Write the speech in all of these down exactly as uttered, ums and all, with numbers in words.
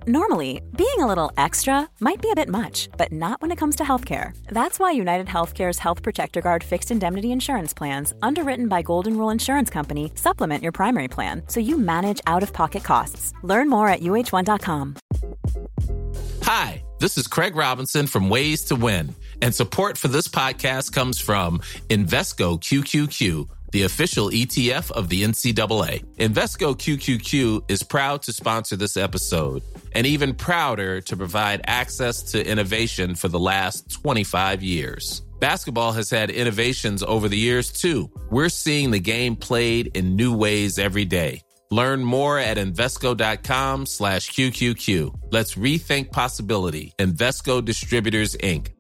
Normally, being a little extra might be a bit much, but not when it comes to healthcare. That's why United Healthcare's Health Protector Guard fixed indemnity insurance plans, underwritten by Golden Rule Insurance Company, supplement your primary plan so you manage out-of-pocket costs. Learn more at U H one dot com. Hi, this is Craig Robinson from Ways to Win, and support for this podcast comes from Invesco Q Q Q, the official E T F of the N C double A. Invesco Q Q Q is proud to sponsor this episode, and even prouder to provide access to innovation for the last twenty-five years. Basketball has had innovations over the years, too. We're seeing the game played in new ways every day. Learn more at Invesco.com slash QQQ. Let's rethink possibility. Invesco Distributors, Incorporated.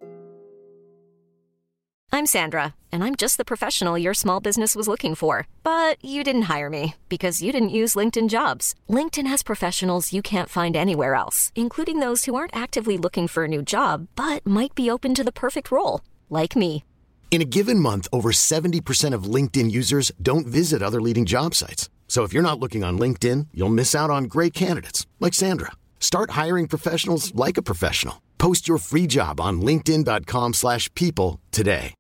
I'm Sandra, and I'm just the professional your small business was looking for. But you didn't hire me because you didn't use LinkedIn Jobs. LinkedIn has professionals you can't find anywhere else, including those who aren't actively looking for a new job, but might be open to the perfect role, like me. In a given month, over seventy percent of LinkedIn users don't visit other leading job sites. So if you're not looking on LinkedIn, you'll miss out on great candidates like Sandra. Start hiring professionals like a professional. Post your free job on linkedin.com slash people today.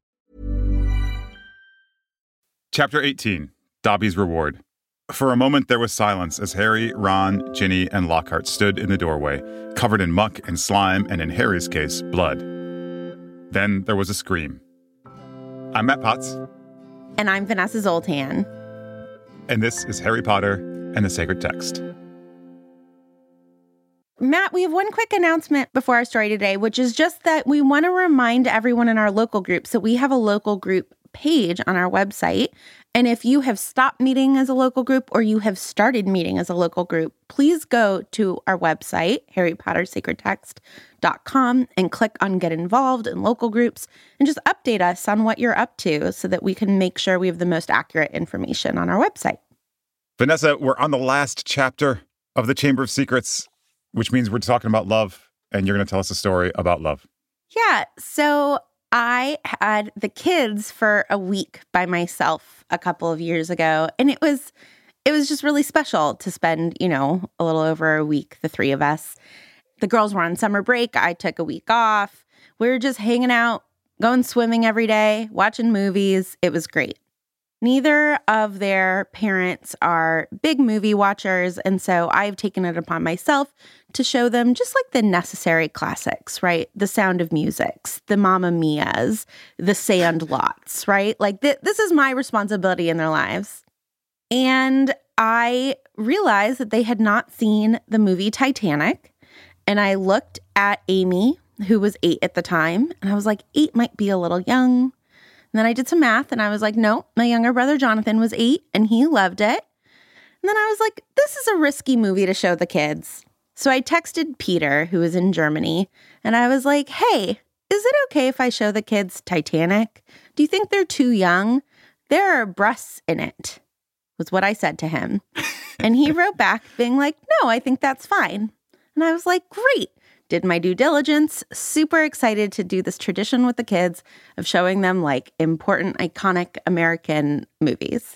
Chapter eighteen, Dobby's Reward. For a moment, there was silence as Harry, Ron, Ginny, and Lockhart stood in the doorway, covered in muck and slime and, in Harry's case, blood. Then there was a scream. I'm Matt Potts. And I'm Vanessa Zoltan. And this is Harry Potter and the Sacred Text. Matt, we have one quick announcement before our story today, which is just that we want to remind everyone in our local group. So we have a local group page on our website. And if you have stopped meeting as a local group or you have started meeting as a local group, please go to our website, harry potter sacred text dot com, and click on Get Involved in Local Groups and just update us on what you're up to so that we can make sure we have the most accurate information on our website. Vanessa, we're on the last chapter of the Chamber of Secrets, which means we're talking about love, and you're going to tell us a story about love. Yeah, so I had the kids for a week by myself a couple of years ago, and it was it was just really special to spend, you know, a little over a week, the three of us. The girls were on summer break. I took a week off. We were just hanging out, going swimming every day, watching movies. It was great. Neither of their parents are big movie watchers, and so I've taken it upon myself to show them just like the necessary classics, right? The Sound of Musics, the Mamma Mias, the Sandlots, right? Like th- this is my responsibility in their lives. And I realized that they had not seen the movie Titanic, and I looked at Amy, who was eight at the time, and I was like, eight might be a little young. And then I did some math and I was like, no, my younger brother Jonathan was eight and he loved it. And then I was like, this is a risky movie to show the kids. So I texted Peter, who is in Germany, and I was like, hey, is it okay if I show the kids Titanic? Do you think they're too young? There are breasts in it, was what I said to him. And he wrote back being like, no, I think that's fine. And I was like, great. Did my due diligence, super excited to do this tradition with the kids of showing them like important, iconic American movies.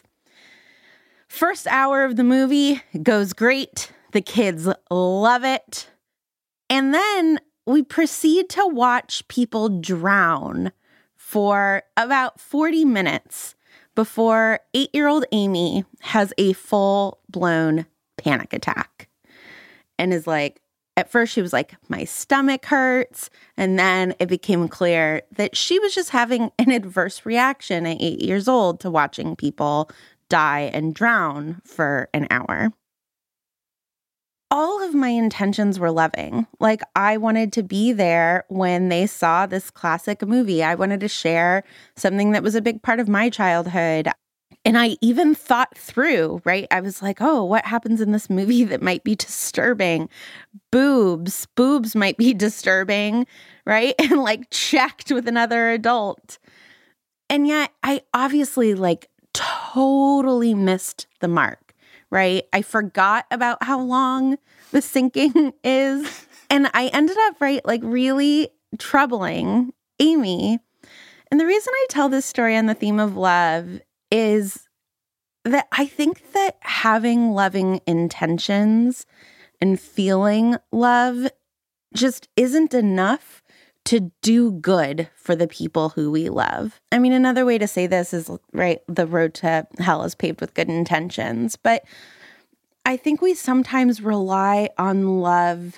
First hour of the movie goes great. The kids love it. And then we proceed to watch people drown for about forty minutes before eight-year-old Amy has a full-blown panic attack and is like, at first, she was like, my stomach hurts. And then it became clear that she was just having an adverse reaction at eight years old to watching people die and drown for an hour. All of my intentions were loving. Like, I wanted to be there when they saw this classic movie. I wanted to share something that was a big part of my childhood. And I even thought through, right? I was like, oh, what happens in this movie that might be disturbing? Boobs. Boobs might be disturbing, right? And like checked with another adult. And yet I obviously like totally missed the mark, right? I forgot about how long the sinking is. And I ended up, right, like really troubling Amy. And the reason I tell this story on the theme of love is that I think that having loving intentions and feeling love just isn't enough to do good for the people who we love. I mean, another way to say this is, right, the road to hell is paved with good intentions. But I think we sometimes rely on love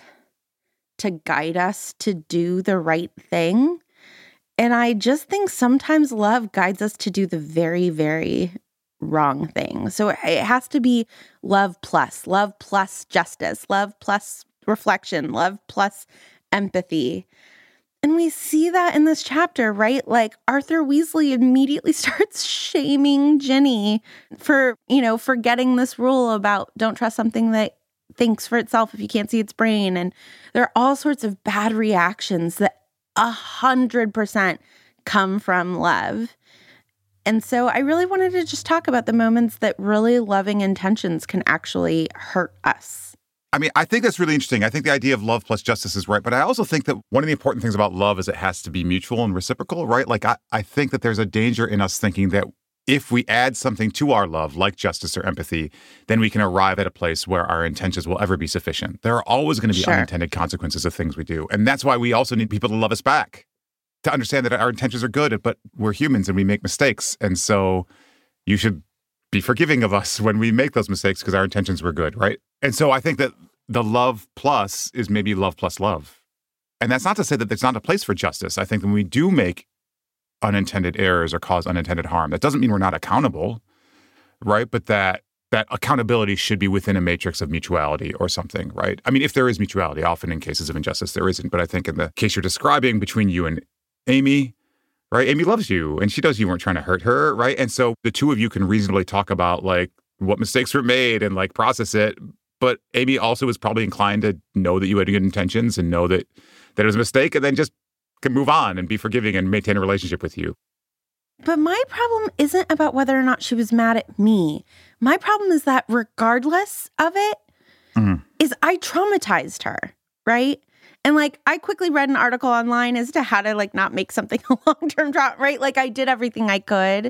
to guide us to do the right thing. And I just think sometimes love guides us to do the very, very wrong thing. So it has to be love plus, love plus justice, love plus reflection, love plus empathy. And we see that in this chapter, right? Like Arthur Weasley immediately starts shaming Ginny for, you know, forgetting this rule about don't trust something that thinks for itself if you can't see its brain. And there are all sorts of bad reactions that a hundred percent come from love. And so I really wanted to just talk about the moments that really loving intentions can actually hurt us. I mean, I think that's really interesting. I think the idea of love plus justice is right. But I also think that one of the important things about love is it has to be mutual and reciprocal, right? Like, I, I think that there's a danger in us thinking that if we add something to our love, like justice or empathy, then we can arrive at a place where our intentions will ever be sufficient. There are always going to be sure. unintended consequences of things we do. And that's why we also need people to love us back, to understand that our intentions are good, but we're humans and we make mistakes. And so you should be forgiving of us when we make those mistakes because our intentions were good, right? And so I think that the love plus is maybe love plus love. And that's not to say that there's not a place for justice. I think when we do make unintended errors or cause unintended harm, that doesn't mean we're not accountable, right? But that that accountability should be within a matrix of mutuality or something, right? I mean, if there is mutuality, often in cases of injustice, there isn't. But I think in the case you're describing between you and Amy, right? Amy loves you and she knows you weren't trying to hurt her, right? And so the two of you can reasonably talk about like what mistakes were made and like process it. But Amy also is probably inclined to know that you had good intentions and know that, that it was a mistake and then just can move on and be forgiving and maintain a relationship with you. But my problem isn't about whether or not she was mad at me. My problem is that regardless of it, mm-hmm. is I traumatized her, right? And like, I quickly read an article online as to how to like not make something a long-term trauma, right? Like I did everything I could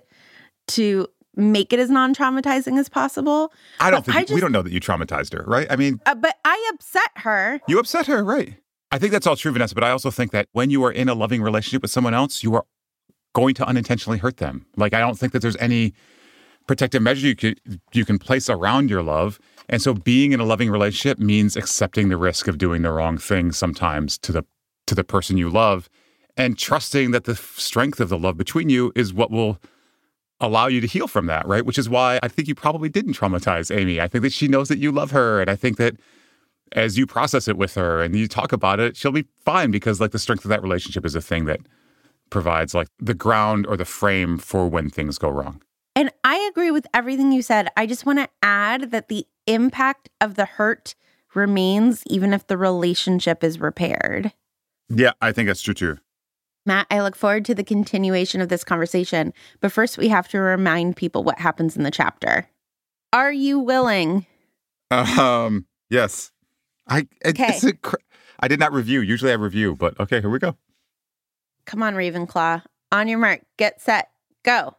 to make it as non-traumatizing as possible. I don't think, I just, we don't know that you traumatized her, right? I mean. Uh, but I upset her. You upset her, right? I think that's all true, Vanessa, but I also think that when you are in a loving relationship with someone else, you are going to unintentionally hurt them. Like, I don't think that there's any protective measure you could, you can place around your love. And so being in a loving relationship means accepting the risk of doing the wrong thing sometimes to the to the person you love and trusting that the strength of the love between you is what will allow you to heal from that, right? Which is why I think you probably didn't traumatize Amy. I think that she knows that you love her. And I think that as you process it with her and you talk about it, she'll be fine because like the strength of that relationship is a thing that provides like the ground or the frame for when things go wrong. And I agree with everything you said. I just want to add that the impact of the hurt remains even if the relationship is repaired. Yeah, I think that's true too. Matt, I look forward to the continuation of this conversation. But first, we have to remind people what happens in the chapter. Are you willing? Um, yes. I okay. It's a, I did not review. Usually I review, but okay, here we go. Come on, Ravenclaw. On your mark, get set, go.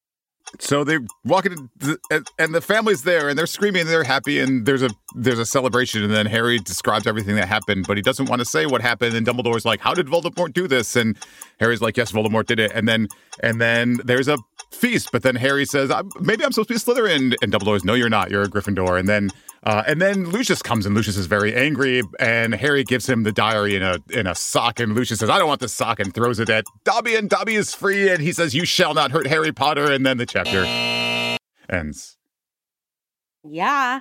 So they walk in, and the family's there, and they're screaming, and they're happy, and there's a there's a celebration, and then Harry describes everything that happened, but he doesn't want to say what happened, and Dumbledore's like, how did Voldemort do this? And Harry's like, yes, Voldemort did it, and then and then there's a feast, but then Harry says, maybe I'm supposed to be a Slytherin, and Dumbledore's, no, you're not, you're a Gryffindor, and then uh, and then Lucius comes, and Lucius is very angry, and Harry gives him the diary in a in a sock, and Lucius says, I don't want this sock, and throws it at Dobby, and Dobby is free, and he says, you shall not hurt Harry Potter, and then the chapter ends. Yeah.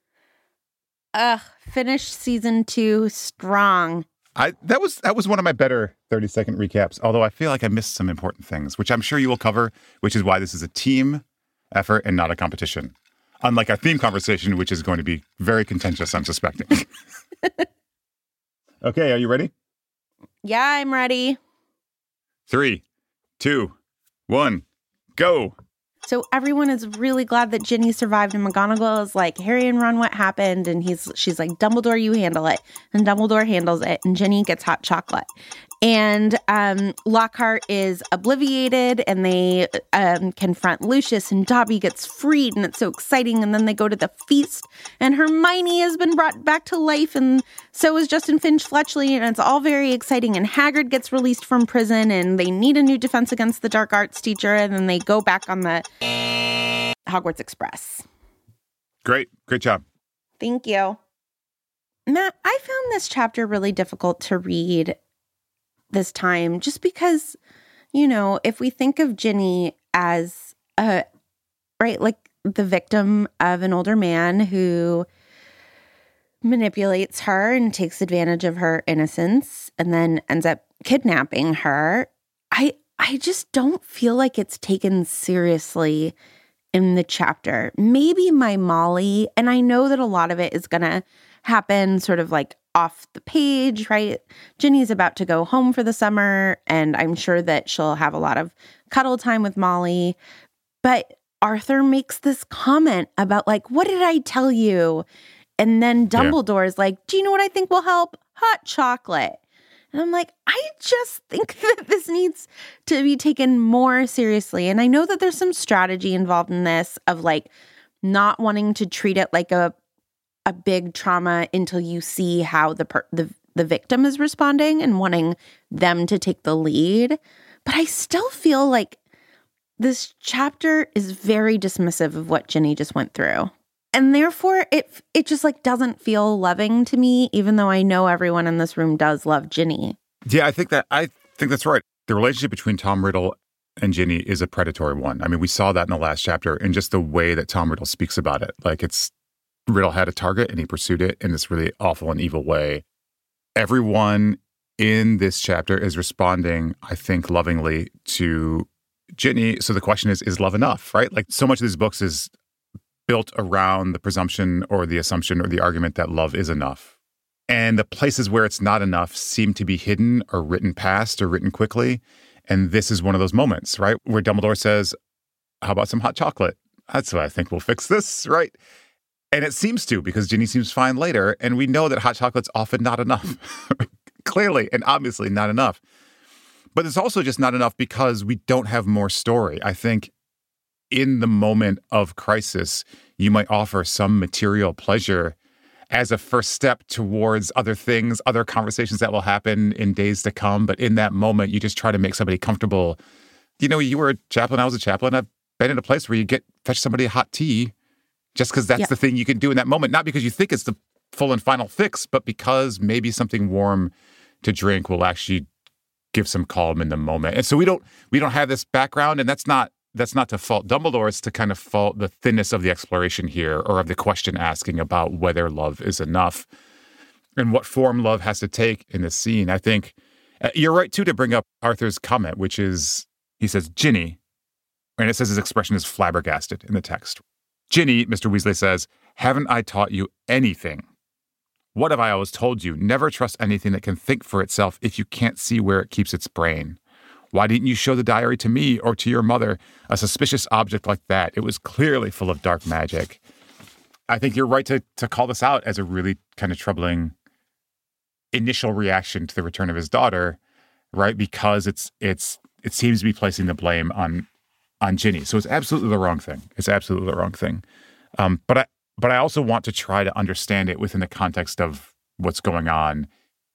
Ugh, finished season two strong. I that was that was one of my better thirty second recaps, although I feel like I missed some important things, which I'm sure you will cover, which is why this is a team effort and not a competition. Unlike our theme conversation, which is going to be very contentious, I'm suspecting. Okay, are you ready? Yeah, I'm ready. Three, two, one, go. So everyone is really glad that Ginny survived, and McGonagall is like, Harry and Ron, what happened? And he's she's like, Dumbledore, you handle it. And Dumbledore handles it, and Ginny gets hot chocolate. And um, Lockhart is obliviated, and they um, confront Lucius, and Dobby gets freed, and it's so exciting. And then they go to the feast, and Hermione has been brought back to life, and so is Justin Finch Fletchley, and it's all very exciting. And Hagrid gets released from prison, and they need a new defense against the dark arts teacher, and then they go back on the Hogwarts Express. Great. Great job. Thank you. Matt, I found this chapter really difficult to read this time, just because, you know, if we think of Ginny as a, right, like the victim of an older man who manipulates her and takes advantage of her innocence and then ends up kidnapping her, I I just don't feel like it's taken seriously in the chapter. Maybe my Molly, and I know that a lot of it is going to happen sort of like off the page, right? Ginny's about to go home for the summer, and I'm sure that she'll have a lot of cuddle time with Molly. But Arthur makes this comment about, like, what did I tell you? And then Dumbledore's yeah. like, do you know what I think will help? Hot chocolate. And I'm like, I just think that this needs to be taken more seriously. And I know that there's some strategy involved in this of, like, not wanting to treat it like a a big trauma until you see how the, per- the the victim is responding and wanting them to take the lead. But I still feel like this chapter is very dismissive of what Ginny just went through. And therefore, it it just like doesn't feel loving to me, even though I know everyone in this room does love Ginny. Yeah, I think that I think that's right. The relationship between Tom Riddle and Ginny is a predatory one. I mean, we saw that in the last chapter, and just the way that Tom Riddle speaks about it. Like, it's Riddle had a target and he pursued it in this really awful and evil way. Everyone in this chapter is responding, I think, lovingly to Ginny. So the question is, is love enough, right? Like, so much of these books is built around the presumption or the assumption or the argument that love is enough. And the places where it's not enough seem to be hidden or written past or written quickly. And this is one of those moments, right? Where Dumbledore says, how about some hot chocolate? That's what I think will fix this, right? And it seems to, because Ginny seems fine later. And we know that hot chocolate's often not enough. Clearly and obviously not enough. But it's also just not enough because we don't have more story. I think in the moment of crisis, you might offer some material pleasure as a first step towards other things, other conversations that will happen in days to come. But in that moment, you just try to make somebody comfortable. You know, you were a chaplain, I was a chaplain. I've been in a place where you get fetch somebody a hot tea just because that's yeah. the thing you can do in that moment. Not because you think it's the full and final fix, but because maybe something warm to drink will actually give some calm in the moment. And so we don't we don't have this background, and that's not that's not to fault Dumbledore. It's to kind of fault the thinness of the exploration here, or of the question asking about whether love is enough and what form love has to take in this scene. I think uh, you're right, too, to bring up Arthur's comment, which is, he says, Ginny, and it says his expression is flabbergasted in the text. Ginny, Mister Weasley says, haven't I taught you anything? What have I always told you? Never trust anything that can think for itself if you can't see where it keeps its brain. Why didn't you show the diary to me or to your mother? A suspicious object like that. It was clearly full of dark magic. I think you're right to to call this out as a really kind of troubling initial reaction to the return of his daughter, right? Because it's it's it seems to be placing the blame on on Ginny. So it's absolutely the wrong thing. It's absolutely the wrong thing. Um, but I but I also want to try to understand it within the context of what's going on.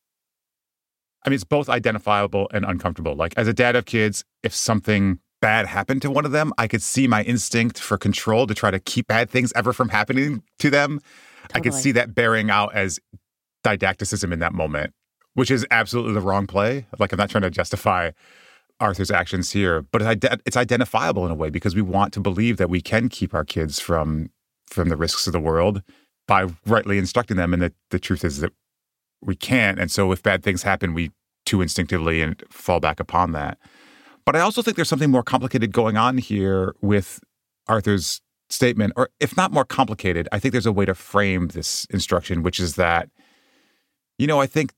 I mean, it's both identifiable and uncomfortable. Like, as a dad of kids, if something bad happened to one of them, I could see my instinct for control to try to keep bad things ever from happening to them. Totally. I could see that bearing out as didacticism in that moment, which is absolutely the wrong play. Like, I'm not trying to justify Arthur's actions here, but it's, it's identifiable in a way because we want to believe that we can keep our kids from from the risks of the world by rightly instructing them. And the, the truth is that we can't. And so if bad things happen, we too instinctively and fall back upon that. But I also think there's something more complicated going on here with Arthur's statement, or if not more complicated, I think there's a way to frame this instruction, which is that, you know, I think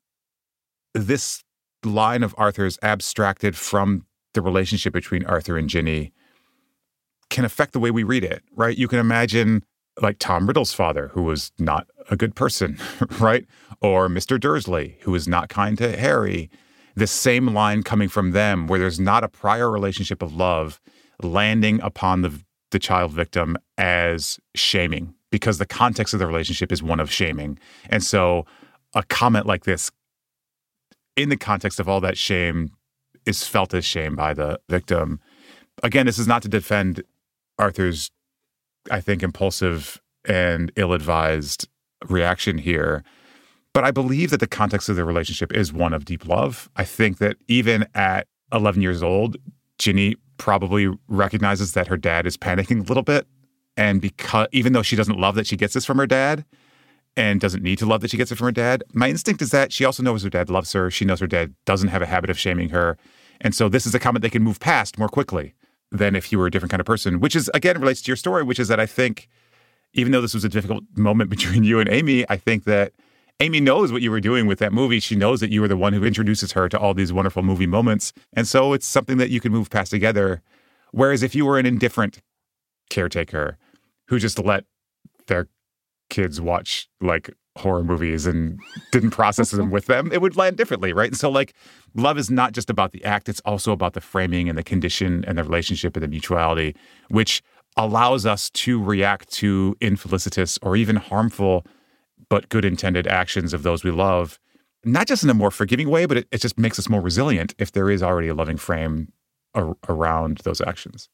this line of Arthur's abstracted from the relationship between Arthur and Ginny can affect the way we read it, right? You can imagine like Tom Riddle's father, who was not a good person, right? Or Mister Dursley, who was not kind to Harry. the same line coming from them where there's not a prior relationship of love landing upon the the child victim as shaming, because the context of the relationship is one of shaming. And so a comment like this, in the context of all that shame, is felt as shame by the victim. Again, this is not to defend Arthur's, I think, impulsive and ill-advised reaction here, but I believe that the context of the relationship is one of deep love. I think that even at eleven years old, Ginny probably recognizes that her dad is panicking a little bit. And because even though she doesn't love that she gets this from her dad and doesn't need to love that she gets it from her dad, my instinct is that she also knows her dad loves her. She knows her dad doesn't have a habit of shaming her. And so this is a comment they can move past more quickly than if you were a different kind of person, which is, again, relates to your story, which is that I think, even though this was a difficult moment between you and Amy, I think that Amy knows what you were doing with that movie. She knows that you were the one who introduces her to all these wonderful movie moments. And so it's something that you can move past together. Whereas if you were an indifferent caretaker who just let their kids watch like horror movies and didn't process them with them, it would land differently, right? And so like love is not just about the act, it's also about the framing and the condition and the relationship and the mutuality, which allows us to react to infelicitous or even harmful but good intended actions of those we love, not just in a more forgiving way, but it, it just makes us more resilient if there is already a loving frame ar- around those actions.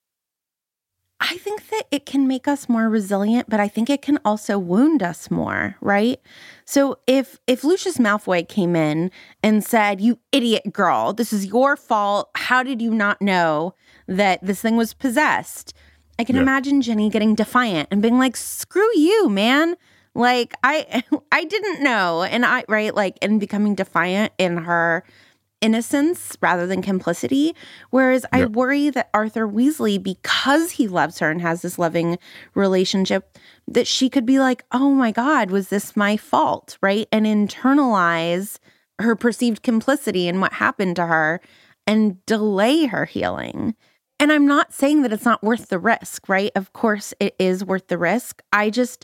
I think that it can make us more resilient, but I think it can also wound us more, right? So if if Lucius Malfoy came in and said, "You idiot girl, this is your fault. How did you not know that this thing was possessed?" I can yeah. imagine Ginny getting defiant and being like, "Screw you, man. Like I I didn't know." And I right, like and becoming defiant in her innocence rather than complicity. Whereas yep. I worry that Arthur Weasley, because he loves her and has this loving relationship, that she could be like, "Oh my God, was this my fault?" Right? And internalize her perceived complicity in what happened to her and delay her healing. And I'm not saying that it's not worth the risk, right? Of course it is worth the risk. I just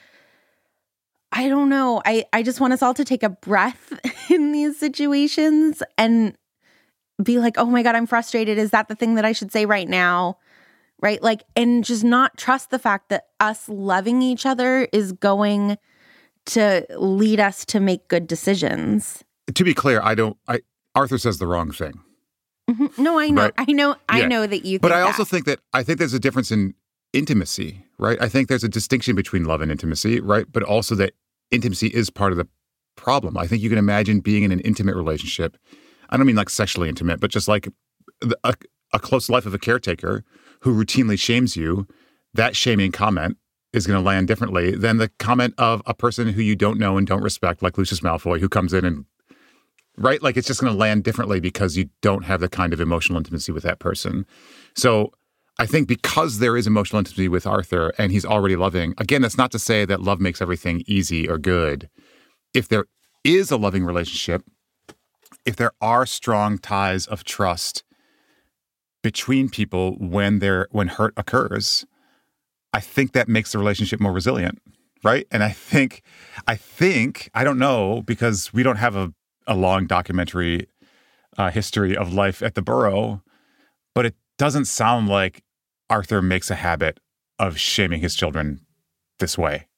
I don't know. I, I just want us all to take a breath in these situations and be like, "Oh my God, I'm frustrated. Is that the thing that I should say right now?" Right? Like, and just not trust the fact that us loving each other is going to lead us to make good decisions. To be clear, I don't, I, Arthur says the wrong thing. Mm-hmm. No, I know. Right? I know. I yeah. know that you think But I that. also think that, I think there's a difference in intimacy, right? I think there's a distinction between love and intimacy, right? But also that intimacy is part of the problem. I think you can imagine being in an intimate relationship. I don't mean like sexually intimate, but just like a, a close life of a caretaker who routinely shames you. That shaming comment is going to land differently than the comment of a person who you don't know and don't respect, like Lucius Malfoy, who comes in and, right? Like it's just going to land differently because you don't have the kind of emotional intimacy with that person. So I think because there is emotional intimacy with Arthur and he's already loving, again, that's not to say that love makes everything easy or good. If there is a loving relationship, if there are strong ties of trust between people when there when hurt occurs, I think that makes the relationship more resilient, right? And I think, I think, I don't know, because we don't have a, a long documentary uh, history of life at the Burrow, but it doesn't sound like Arthur makes a habit of shaming his children this way.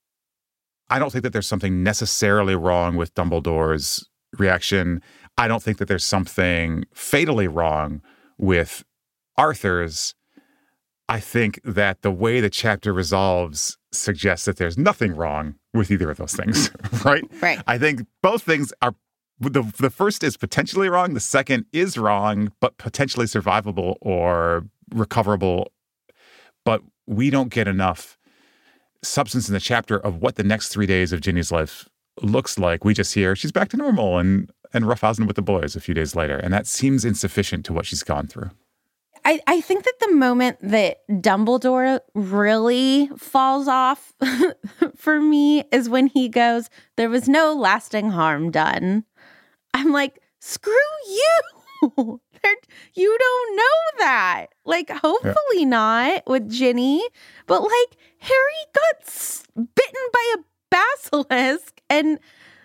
I don't think that there's something necessarily wrong with Dumbledore's reaction. I don't think that there's something fatally wrong with Arthur's. I think that the way the chapter resolves suggests that there's nothing wrong with either of those things, right? Right. I think both things are, the, the first is potentially wrong, the second is wrong, but potentially survivable or recoverable. But we don't get enough substance in the chapter of what the next three days of Ginny's life looks like. We just hear she's back to normal and, and roughhousing with the boys a few days later. And that seems insufficient to what she's gone through. I, I think that the moment that Dumbledore really falls off for me is when he goes, "There was no lasting harm done." I'm like, screw you. You don't know that. Like, hopefully yeah. not with Ginny. But, like, Harry got bitten by a basilisk. And,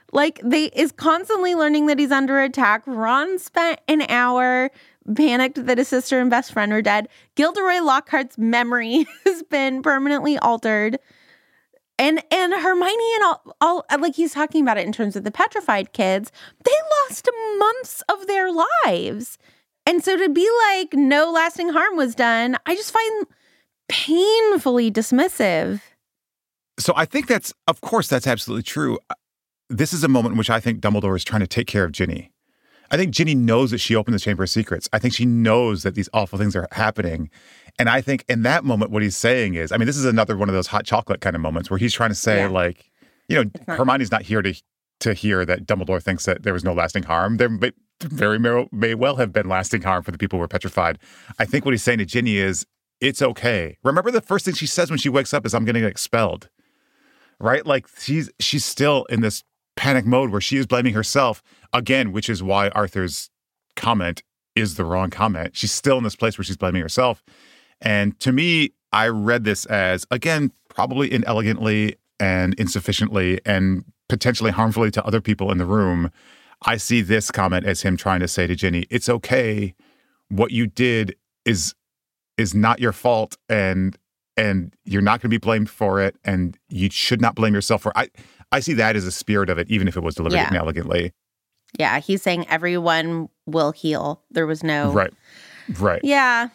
Like, they is constantly learning that he's under attack. Ron spent an hour panicked that his sister and best friend are dead. Gilderoy Lockhart's memory has been permanently altered. And and Hermione and all, all, like he's talking about it in terms of the petrified kids, they lost months of their lives. And so to be like, no lasting harm was done, I just find painfully dismissive. So I think that's, of course, that's absolutely true. This is a moment in which I think Dumbledore is trying to take care of Ginny. I think Ginny knows that she opened the Chamber of Secrets. I think she knows that these awful things are happening. And I think in that moment, what he's saying is, I mean, this is another one of those hot chocolate kind of moments where he's trying to say, yeah. like, you know, not- Hermione's not here to to hear that Dumbledore thinks that there was no lasting harm. There may, very may, may well have been lasting harm for the people who were petrified. I think what he's saying to Ginny is, it's okay. Remember the first thing she says when she wakes up is, I'm going to get expelled. Right? Like, she's she's still in this panic mode where she is blaming herself again, which is why Arthur's comment is the wrong comment. She's still in this place where she's blaming herself. And to me, I read this as, again, probably inelegantly and insufficiently and potentially harmfully to other people in the room. I see this comment as him trying to say to Ginny, it's okay. What you did is is not your fault, and and you're not going to be blamed for it, and you should not blame yourself for it. I, I see that as a spirit of it, even if it was delivered yeah. inelegantly. Yeah, he's saying everyone will heal. There was no... Right, right. Yeah.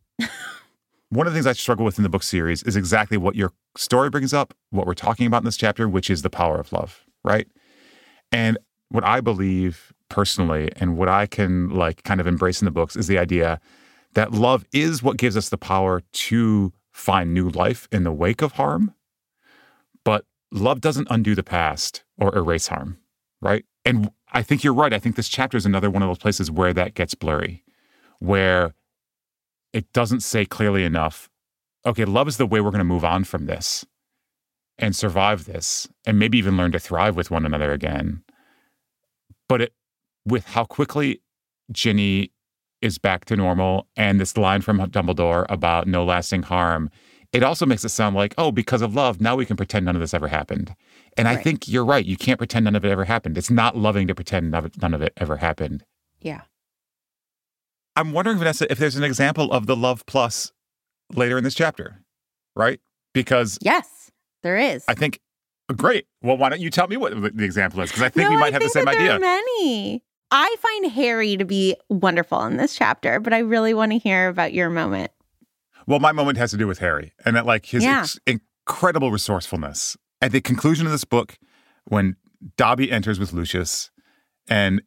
One of the things I struggle with in the book series is exactly what your story brings up, what we're talking about in this chapter, which is the power of love, right? And what I believe personally, and what I can like kind of embrace in the books, is the idea that love is what gives us the power to find new life in the wake of harm, but love doesn't undo the past or erase harm, right? And I think you're right. I think this chapter is another one of those places where that gets blurry, where it doesn't say clearly enough, okay, love is the way we're going to move on from this and survive this and maybe even learn to thrive with one another again. But it, with how quickly Ginny is back to normal and this line from Dumbledore about no lasting harm, it also makes it sound like, oh, because of love, now we can pretend none of this ever happened. And right. I think you're right. You can't pretend none of it ever happened. It's not loving to pretend none of it ever happened. Yeah. I'm wondering, Vanessa, if there's an example of the love plus later in this chapter, right? Because... Yes, there is. I think... Great. Well, why don't you tell me what the example is? Because I think no, we might I have think the same that there idea. Are many. I find Harry to be wonderful in this chapter, but I really want to hear about your moment. Well, my moment has to do with Harry and that, like, his yeah. ex- incredible resourcefulness. At the conclusion of this book, when Dobby enters with Lucius, and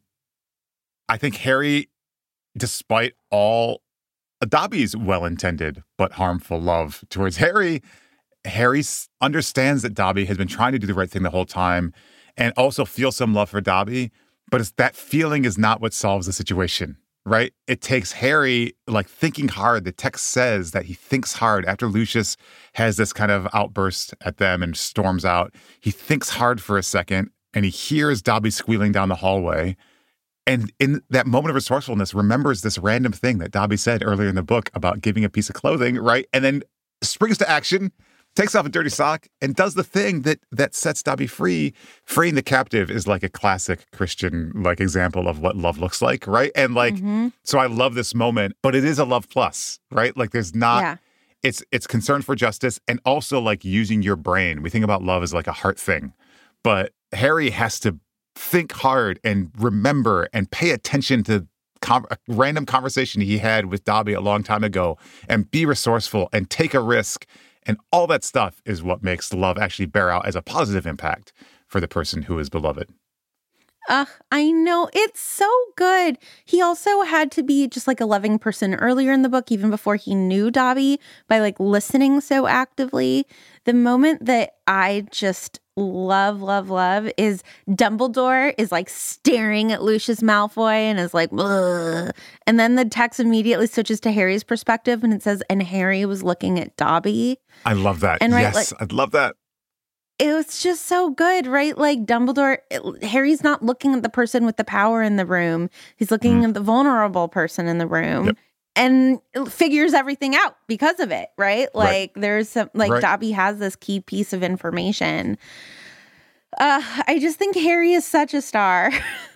I think Harry, despite all Dobby's well-intended but harmful love towards Harry, Harry understands that Dobby has been trying to do the right thing the whole time and also feels some love for Dobby, but it's, that feeling is not what solves the situation, right? It takes Harry, like, thinking hard. The text says that he thinks hard after Lucius has this kind of outburst at them and storms out. He thinks hard for a second and he hears Dobby squealing down the hallway. And in that moment of resourcefulness, remembers this random thing that Dobby said earlier in the book about giving a piece of clothing, right? And then springs to action, takes off a dirty sock, and does the thing that that sets Dobby free. Freeing the captive is like a classic Christian like example of what love looks like, right? And like, mm-hmm. so I love this moment, but it is a love plus, right? Like there's not, yeah. it's it's concern for justice and also like using your brain. We think about love as like a heart thing, but Harry has to think hard and remember and pay attention to com- a random conversation he had with Dobby a long time ago and be resourceful and take a risk. And all that stuff is what makes love actually bear out as a positive impact for the person who is beloved. Ugh, I know. It's so good. He also had to be just like a loving person earlier in the book, even before he knew Dobby, by like listening so actively. The moment that I just love, love, love is Dumbledore is like staring at Lucius Malfoy and is like, ugh. And then the text immediately switches to Harry's perspective and it says, and Harry was looking at Dobby. I love that. And right, yes, like, I'd love that. It was just so good, right? Like Dumbledore, it, Harry's not looking at the person with the power in the room. He's looking mm. at the vulnerable person in the room. Yep. And figures everything out because of it, right? Like right. there's some, like right. Dobby has this key piece of information. Uh, I just think Harry is such a star.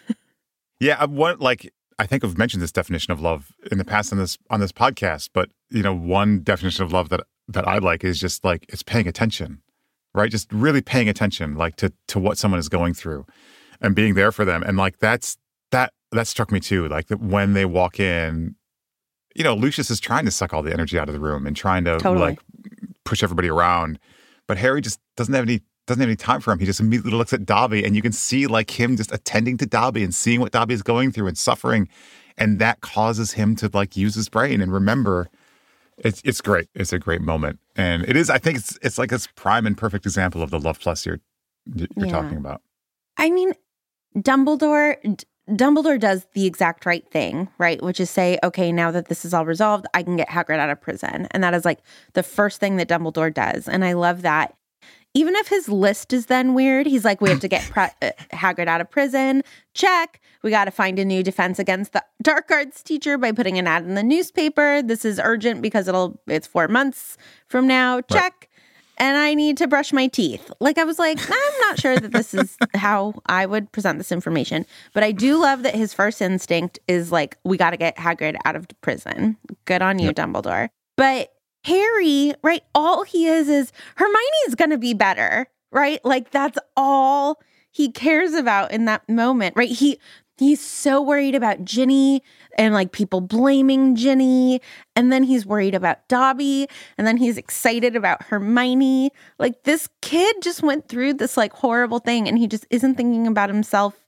Yeah, I want like I think I've mentioned this definition of love in the past on this on this podcast, but you know, one definition of love that that I like is just like it's paying attention, right? Just really paying attention, like to to what someone is going through, and being there for them. And like that's that that struck me too. Like that when they walk in, you know, Lucius is trying to suck all the energy out of the room and trying to Totally. like push everybody around, but Harry just doesn't have any. doesn't have any time for him. He just immediately looks at Dobby, and you can see like him just attending to Dobby and seeing what Dobby is going through and suffering. And that causes him to like use his brain and remember. It's it's great. It's a great moment. And it is, I think it's it's like this prime and perfect example of the love plus you're you're Yeah. talking about. I mean, Dumbledore D- Dumbledore does the exact right thing, right? Which is say, okay, now that this is all resolved, I can get Hagrid out of prison. And that is like the first thing that Dumbledore does. And I love that. Even if his list is then weird, he's like, we have to get pre- uh, Hagrid out of prison. Check. We got to find a new defense against the dark arts teacher by putting an ad in the newspaper. This is urgent because it'll it's four months from now. Check. Right. And I need to brush my teeth. Like, I was like, I'm not sure that this is how I would present this information. But I do love that his first instinct is like, we got to get Hagrid out of prison. Good on you, yep. Dumbledore. But Harry, right, all he is is Hermione's going to be better, right? Like, that's all he cares about in that moment, right? He he's so worried about Ginny and, like, people blaming Ginny. And then he's worried about Dobby. And then he's excited about Hermione. Like, this kid just went through this, like, horrible thing, and he just isn't thinking about himself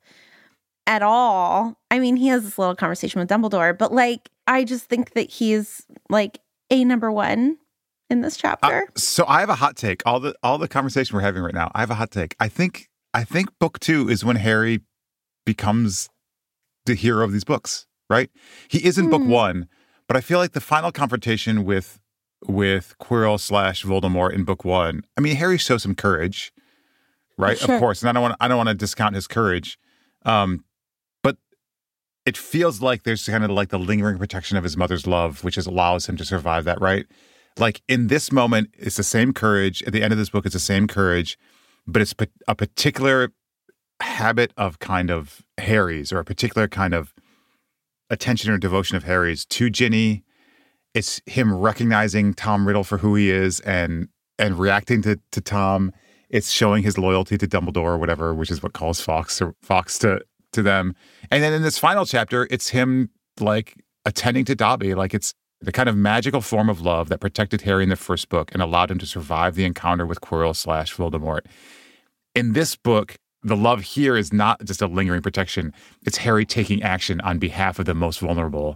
at all. I mean, he has this little conversation with Dumbledore, but, like, I just think that he's, like, a number one in this chapter. Uh, so I have a hot take. All the all the conversation we're having right now, I have a hot take. I think I think book two is when Harry becomes the hero of these books, right? He is in mm. book one, but I feel like the final confrontation with with Quirrell slash Voldemort in book one, I mean, Harry shows some courage, right? Sure. Of course. And I don't want I don't want to discount his courage. Um, but it feels like there's kind of like the lingering protection of his mother's love, which is allows him to survive that, right? Like in this moment, it's the same courage. At the end of this book, it's the same courage, but it's a particular habit of kind of Harry's, or a particular kind of attention or devotion of Harry's to Ginny. It's him recognizing Tom Riddle for who he is and and reacting to, to Tom. It's showing his loyalty to Dumbledore or whatever, which is what calls Fawkes or Fawkes to to them. And then in this final chapter, it's him like attending to Dobby. Like it's the kind of magical form of love that protected Harry in the first book and allowed him to survive the encounter with Quirrell slash Voldemort. In this book, the love here is not just a lingering protection. It's Harry taking action on behalf of the most vulnerable.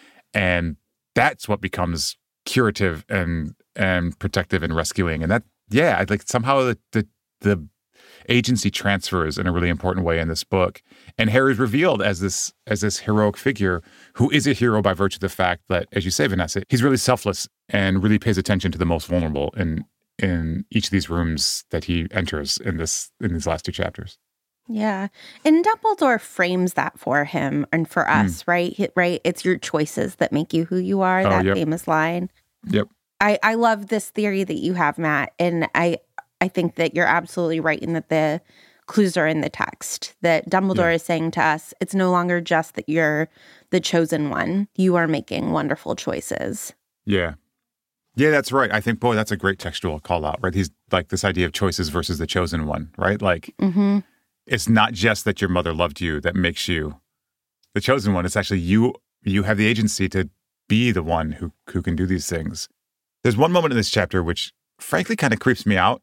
And that's what becomes curative and and protective and rescuing. And that, yeah, I like somehow the, the the agency transfers in a really important way in this book. And Harry's revealed as this as this heroic figure who is a hero by virtue of the fact that, as you say, Vanessa, he's really selfless and really pays attention to the most vulnerable in in each of these rooms that he enters in this in these last two chapters. Yeah. And Dumbledore frames that for him and for us, mm. right? Right? It's your choices that make you who you are, oh, that yep. famous line. Yep. I, I love this theory that you have, Matt. And I I think that you're absolutely right in that the clues are in the text. That Dumbledore yeah. is saying to us, it's no longer just that you're the chosen one. You are making wonderful choices. Yeah. Yeah, that's right. I think, boy, that's a great textual call out, right? He's like this idea of choices versus the chosen one, right? Like, mm-hmm. it's not just that your mother loved you that makes you the chosen one. It's actually you you have the agency to be the one who who can do these things. There's one moment in this chapter which, frankly, kind of creeps me out.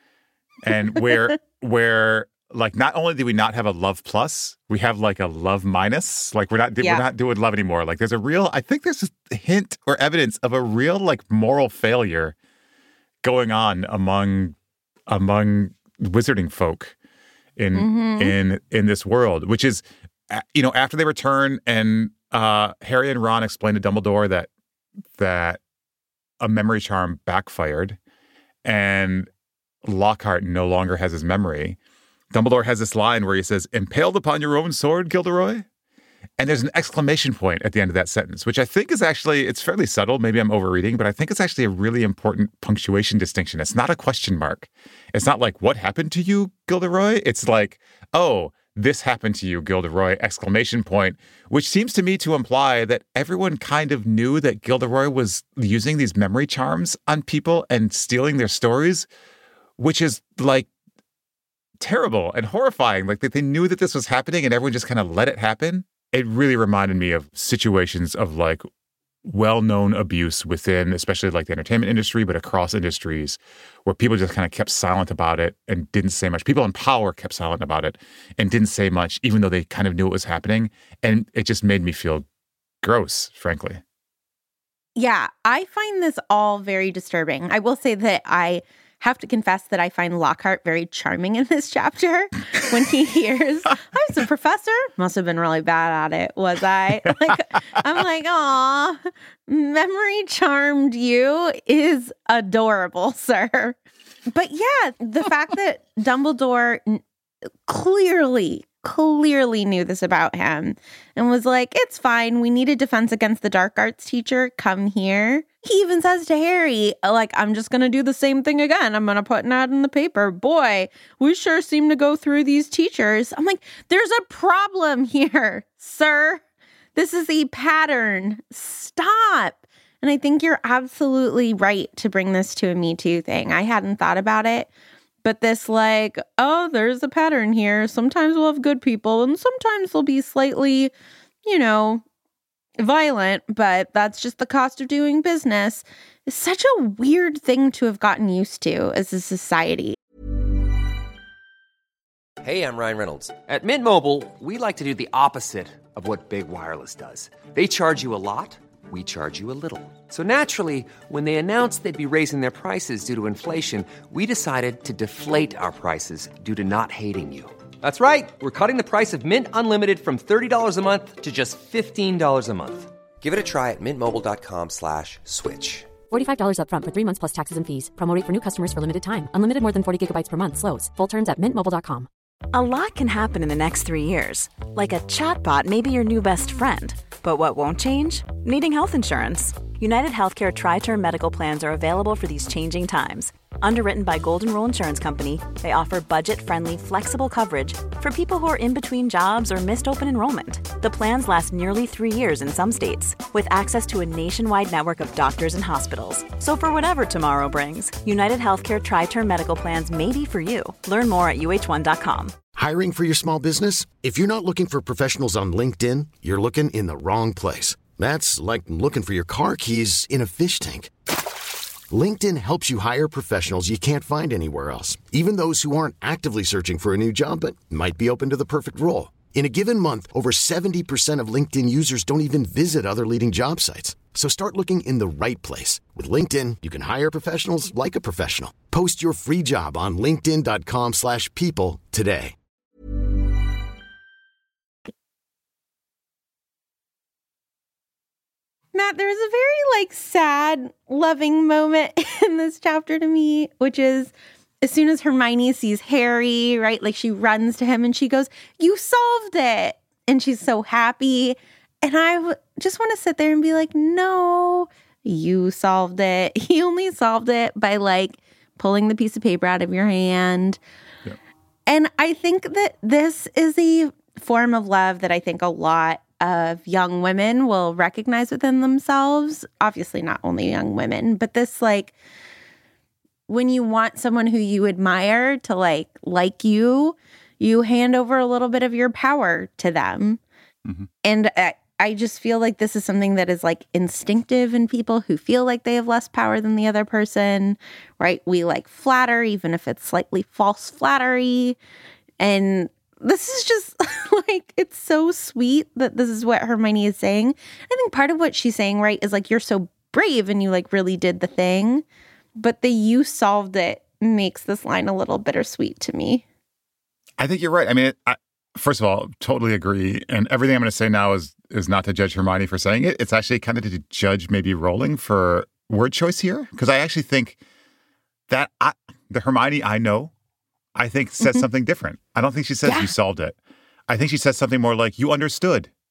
And where, where, like, not only do we not have a love plus, we have like a love minus. Like, we're not, yeah. we're not doing love anymore. Like, there's a real, I think there's a hint or evidence of a real, like, moral failure going on among, among wizarding folk in, mm-hmm. in, in this world, which is, you know, after they return and uh, Harry and Ron explain to Dumbledore that, that a memory charm backfired and Lockhart no longer has his memory. Dumbledore has this line where he says, "Impaled upon your own sword, Gilderoy?" And there's an exclamation point at the end of that sentence, which I think is actually, it's fairly subtle. Maybe I'm overreading, but I think it's actually a really important punctuation distinction. It's not a question mark. It's not like, what happened to you, Gilderoy? It's like, oh, this happened to you, Gilderoy, exclamation point, which seems to me to imply that everyone kind of knew that Gilderoy was using these memory charms on people and stealing their stories, which is like terrible and horrifying. Like they knew that this was happening and everyone just kind of let it happen. It really reminded me of situations of like well-known abuse within, especially like the entertainment industry, but across industries, where people just kind of kept silent about it and didn't say much. People in power kept silent about it and didn't say much, even though they kind of knew it was happening. And it just made me feel gross, frankly. Yeah, I find this all very disturbing. I will say that I have to confess that I find Lockhart very charming in this chapter when he hears, I was a professor. Must have been really bad at it, was I? Like, I'm like, aw, memory charmed you is adorable, sir. But yeah, the fact that Dumbledore clearly, clearly knew this about him and was like, it's fine. We need a defense against the dark arts teacher. Come here. He even says to Harry, like, I'm just going to do the same thing again. I'm going to put an ad in the paper. Boy, we sure seem to go through these teachers. I'm like, there's a problem here, sir. This is a pattern. Stop. And I think you're absolutely right to bring this to a Me Too thing. I hadn't thought about it. But this like, oh, there's a pattern here. Sometimes we'll have good people and sometimes they'll be slightly, you know, violent, but that's just the cost of doing business. It's such a weird thing to have gotten used to as a society. Hey, I'm Ryan Reynolds. At Mint Mobile, we like to do the opposite of what Big Wireless does. They charge you a lot, we charge you a little. So naturally, when they announced they'd be raising their prices due to inflation, we decided to deflate our prices due to not hating you. That's right. We're cutting the price of Mint Unlimited from thirty dollars a month to just fifteen dollars a month. Give it a try at mintmobile.com slash switch. forty-five dollars up front for three months plus taxes and fees. Promo rate for new customers for limited time. Unlimited more than forty gigabytes per month slows. Full terms at mint mobile dot com. A lot can happen in the next three years. Like a chatbot may be your new best friend. But what won't change? Needing health insurance. United Healthcare Tri-Term Medical Plans are available for these changing times. Underwritten by Golden Rule Insurance Company, they offer budget-friendly, flexible coverage for people who are in between jobs or missed open enrollment. The plans last nearly three years in some states, with access to a nationwide network of doctors and hospitals. So for whatever tomorrow brings, United Healthcare Tri-Term Medical Plans may be for you. Learn more at U H one dot com. Hiring for your small business? If you're not looking for professionals on LinkedIn, you're looking in the wrong place. That's like looking for your car keys in a fish tank. LinkedIn helps you hire professionals you can't find anywhere else, even those who aren't actively searching for a new job but might be open to the perfect role. In a given month, over seventy percent of LinkedIn users don't even visit other leading job sites. So start looking in the right place. With LinkedIn, you can hire professionals like a professional. Post your free job on linkedin.com slash people today. Matt, there's a very like sad, loving moment in this chapter to me, which is as soon as Hermione sees Harry, right? Like she runs to him and she goes, "You solved it." And she's so happy. And I w- just want to sit there and be like, no, you solved it. He only solved it by like pulling the piece of paper out of your hand. Yeah. And I think that this is a form of love that I think a lot of young women will recognize within themselves. Obviously not only young women, but this like when you want someone who you admire to like like you, you hand over a little bit of your power to them. Mm-hmm. And I, I just feel like this is something that is like instinctive in people who feel like they have less power than the other person, right? We like flatter, even if it's slightly false flattery. And this is just like, it's so sweet that this is what Hermione is saying. I think part of what she's saying, right, is like, you're so brave and you like really did the thing. But the "you solved it" makes this line a little bittersweet to me. I think you're right. I mean, it, I, first of all, totally agree. And everything I'm going to say now is is not to judge Hermione for saying it. It's actually kind of to judge maybe Rowling for word choice here. Because I actually think that I, the Hermione I know, I think says mm-hmm. something different. I don't think she says yeah. you solved it. I think she says something more like you understood.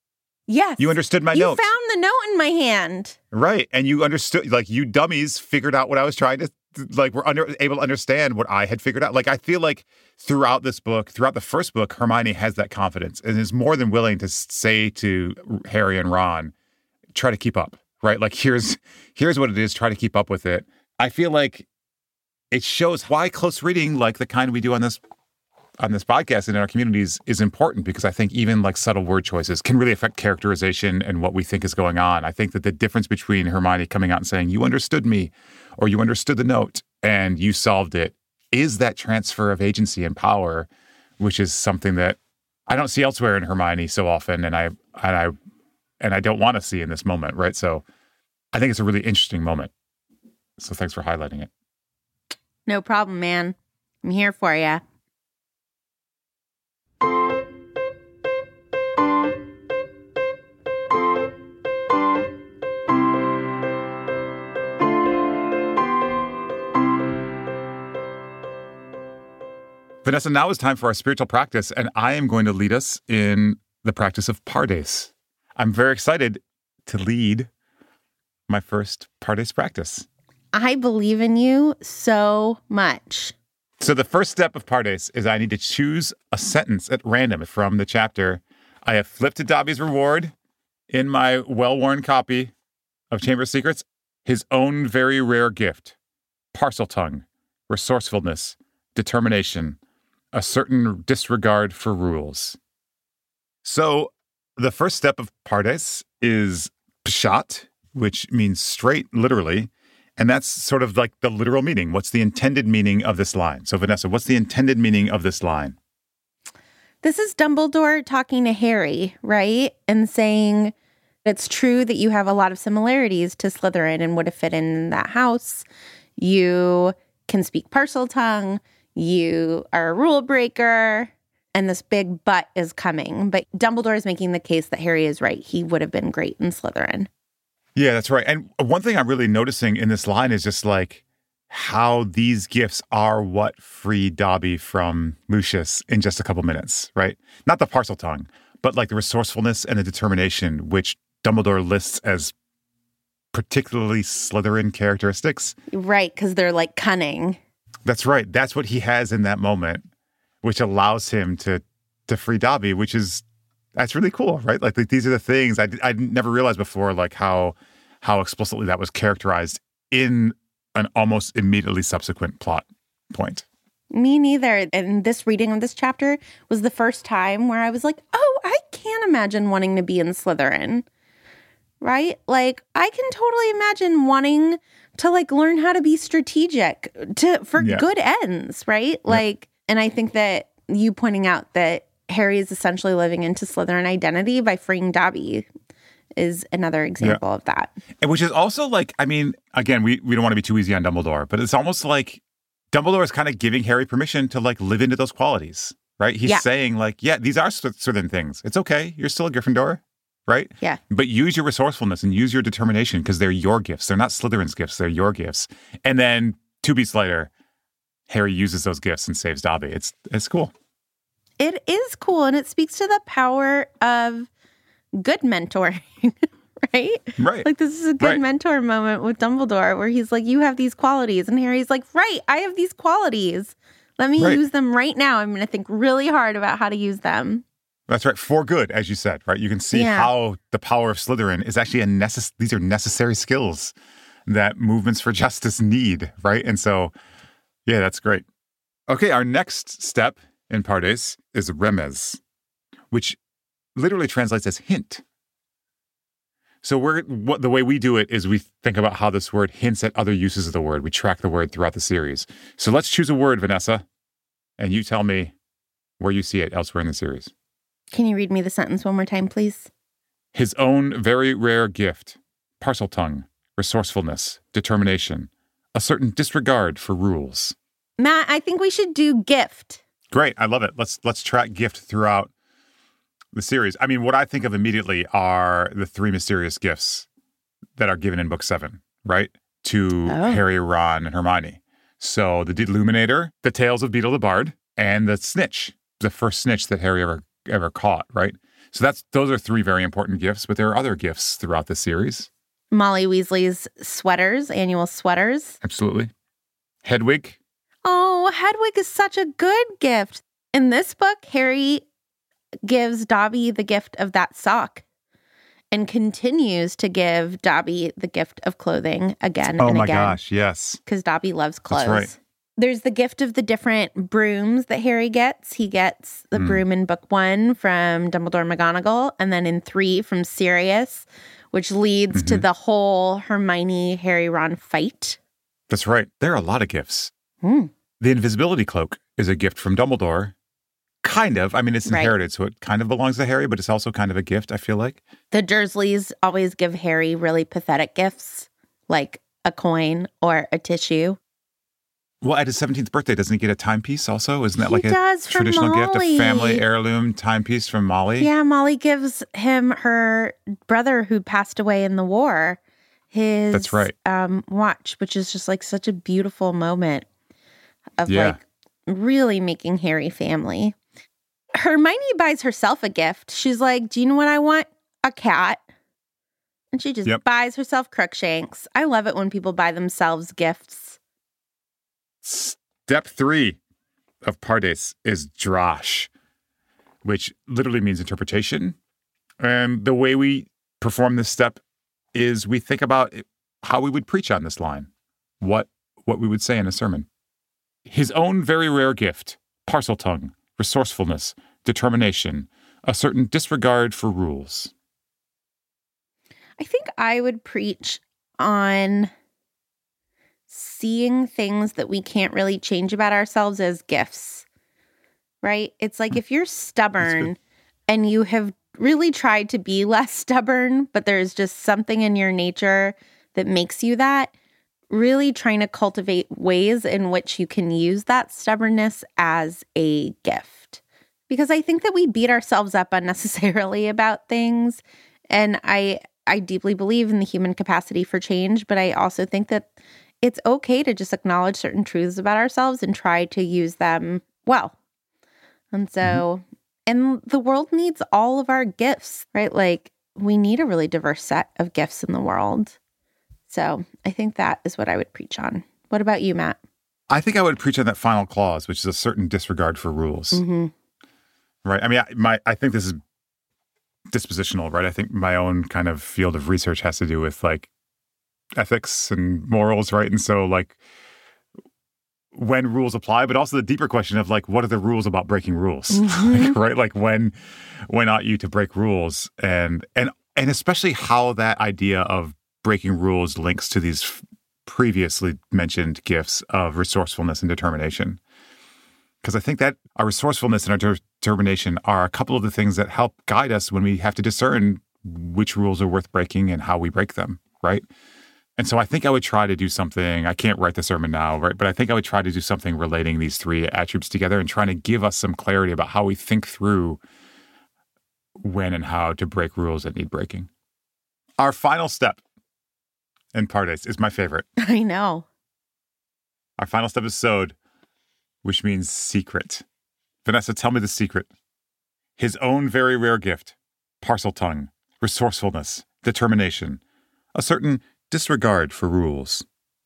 Yes. You understood my you note. You found the note in my hand. Right. And you understood, like, you dummies figured out what I was trying to, like, were under, able to understand what I had figured out. Like, I feel like throughout this book, throughout the first book, Hermione has that confidence and is more than willing to say to Harry and Ron, try to keep up, right? Like, here's here's what it is, try to keep up with it. I feel like it shows why close reading, like the kind we do on this on this podcast and in our communities, is important, because I think even like subtle word choices can really affect characterization and what we think is going on. I think that the difference between Hermione coming out and saying, you understood me, or you understood the note and you solved it, is that transfer of agency and power, which is something that I don't see elsewhere in Hermione so often, and I and I and I don't want to see in this moment, right? So I think it's a really interesting moment. So thanks for highlighting it. No problem, man. I'm here for you. Vanessa, now is time for our spiritual practice, and I am going to lead us in the practice of Pardes. I'm very excited to lead my first Pardes practice. I believe in you so much. So the first step of Pardes is I need to choose a sentence at random from the chapter. I have flipped to Dobby's reward in my well-worn copy of Chamber of Secrets, his own very rare gift, Parseltongue, resourcefulness, determination, a certain disregard for rules. So the first step of Pardes is Pshat, which means straight, literally. And that's sort of like the literal meaning. What's the intended meaning of this line? So Vanessa, what's the intended meaning of this line? This is Dumbledore talking to Harry, right? And saying it's true that you have a lot of similarities to Slytherin and would have fit in that house. You can speak Parseltongue. You are a rule breaker, and this big but is coming. But Dumbledore is making the case that Harry is right. He would have been great in Slytherin. Yeah, that's right. And one thing I'm really noticing in this line is just like how these gifts are what free Dobby from Lucius in just a couple minutes, right? Not the Parseltongue, but like the resourcefulness and the determination, which Dumbledore lists as particularly Slytherin characteristics. Right, because they're like cunning. That's right. That's what he has in that moment, which allows him to to free Dobby, which is, that's really cool, right? Like, like these are the things I I never realized before, like how how explicitly that was characterized in an almost immediately subsequent plot point. Me neither. And this reading of this chapter was the first time where I was like, oh, I can't imagine wanting to be in Slytherin, right? Like, I can totally imagine wanting to like learn how to be strategic to for yeah. good ends, right? Yeah. Like, and I think that you pointing out that Harry is essentially living into Slytherin identity by freeing Dobby is another example yeah. of that. And which is also like, I mean, again, we, we don't want to be too easy on Dumbledore, but it's almost like Dumbledore is kind of giving Harry permission to like live into those qualities, right? He's yeah. saying like, yeah, these are certain things. It's okay. You're still a Gryffindor. Right? Yeah. But use your resourcefulness and use your determination because they're your gifts. They're not Slytherin's gifts. They're your gifts. And then two beats later, Harry uses those gifts and saves Dobby. It's it's cool. It is cool. And it speaks to the power of good mentoring, right? Right. Like this is a good right. mentor moment with Dumbledore where he's like, you have these qualities. And Harry's like, right, I have these qualities. Let me right. use them right now. I'm going to think really hard about how to use them. That's right. For good, as you said, right? You can see yeah. how the power of Slytherin is actually a necess- these are necessary skills that movements for justice need, right? And so, yeah, that's great. Okay, our next step in Pardes is Remez, which literally translates as hint. So we're what the way we do it is we think about how this word hints at other uses of the word. We track the word throughout the series. So let's choose a word, Vanessa, and you tell me where you see it elsewhere in the series. Can you read me the sentence one more time, please? His own very rare gift, Parseltongue, resourcefulness, determination, a certain disregard for rules. Matt, I think we should do gift. Great. I love it. Let's let's track gift throughout the series. I mean, what I think of immediately are the three mysterious gifts that are given in book seven, right? To oh. Harry, Ron, and Hermione. So the Deluminator, the Tales of Beetle the Bard, and the Snitch, the first snitch that Harry ever ever caught, right? So that's those are three very important gifts, but there are other gifts throughout the series. Molly Weasley's sweaters, annual sweaters. Absolutely. Hedwig. Oh, Hedwig is such a good gift. In this book, Harry gives Dobby the gift of that sock and continues to give Dobby the gift of clothing again oh and again. Oh my gosh, yes. Because Dobby loves clothes. That's right. There's the gift of the different brooms that Harry gets. He gets the mm. broom in book one from Dumbledore McGonagall, and then in three from Sirius, which leads mm-hmm. to the whole Hermione, Harry, Ron fight. That's right. There are a lot of gifts. Mm. The invisibility cloak is a gift from Dumbledore. Kind of. I mean, it's inherited, right. so it kind of belongs to Harry, but it's also kind of a gift, I feel like. The Dursleys always give Harry really pathetic gifts, like a coin or a tissue. Well, at his seventeenth birthday, doesn't he get a timepiece also? Isn't that he like a traditional Molly. gift, a family heirloom timepiece from Molly? Yeah, Molly gives him her brother who passed away in the war, his That's right. um, watch, which is just like such a beautiful moment of yeah. like really making Harry family. Hermione buys herself a gift. She's like, do you know what I want? A cat. And she just yep. buys herself Crookshanks. I love it when people buy themselves gifts. Step three of Pardes is Drash, which literally means interpretation. And the way we perform this step is we think about how we would preach on this line, what what we would say in a sermon. His own very rare gift, Parseltongue, resourcefulness, determination, a certain disregard for rules. I think I would preach on seeing things that we can't really change about ourselves as gifts, right? It's like if you're stubborn and you have really tried to be less stubborn, but there's just something in your nature that makes you that, really trying to cultivate ways in which you can use that stubbornness as a gift. Because I think that we beat ourselves up unnecessarily about things. And I I deeply believe in the human capacity for change, but I also think that it's okay to just acknowledge certain truths about ourselves and try to use them well. And so, mm-hmm. and the world needs all of our gifts, right? Like we need a really diverse set of gifts in the world. So I think that is what I would preach on. What about you, Matt? I think I would preach on that final clause, which is a certain disregard for rules. Mm-hmm. Right. I mean, I, my, I think this is dispositional, right? I think my own kind of field of research has to do with like ethics and morals, right? And so like when rules apply, but also the deeper question of like, what are the rules about breaking rules, mm-hmm. like, right? Like when, when ought you to break rules? And, and, and especially how that idea of breaking rules links to these f- previously mentioned gifts of resourcefulness and determination. Because I think that our resourcefulness and our de- determination are a couple of the things that help guide us when we have to discern which rules are worth breaking and how we break them, right? And so I think I would try to do something, I can't write the sermon now, right? But I think I would try to do something relating these three attributes together and trying to give us some clarity about how we think through when and how to break rules that need breaking. Our final step in Pardes is my favorite. I know. Our final step is Sode, which means secret. Vanessa, tell me the secret. His own very rare gift, Parseltongue, resourcefulness, determination, a certain disregard for rules.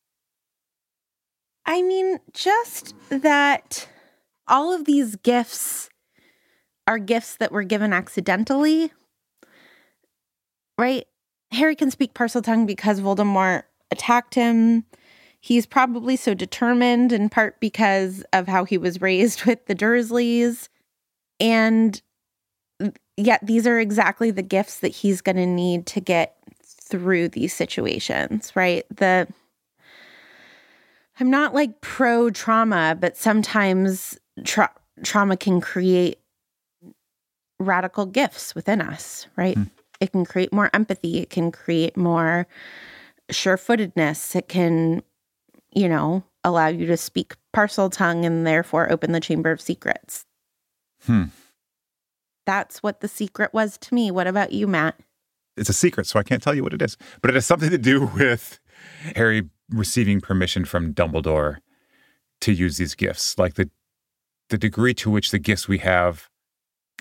I mean, just that all of these gifts are gifts that were given accidentally, right? Harry can speak Parseltongue because Voldemort attacked him. He's probably so determined in part because of how he was raised with the Dursleys. And yet these are exactly the gifts that he's going to need to get through these situations, right? The I'm not like pro trauma, but sometimes tra- trauma can create radical gifts within us, right? Mm. It can create more empathy. It can create more sure-footedness. It can, you know, allow you to speak Parseltongue and therefore open the Chamber of Secrets. Hmm. That's what the secret was to me. What about you, Matt? It's a secret, so I can't tell you what it is. But it has something to do with Harry receiving permission from Dumbledore to use these gifts. Like the the degree to which the gifts we have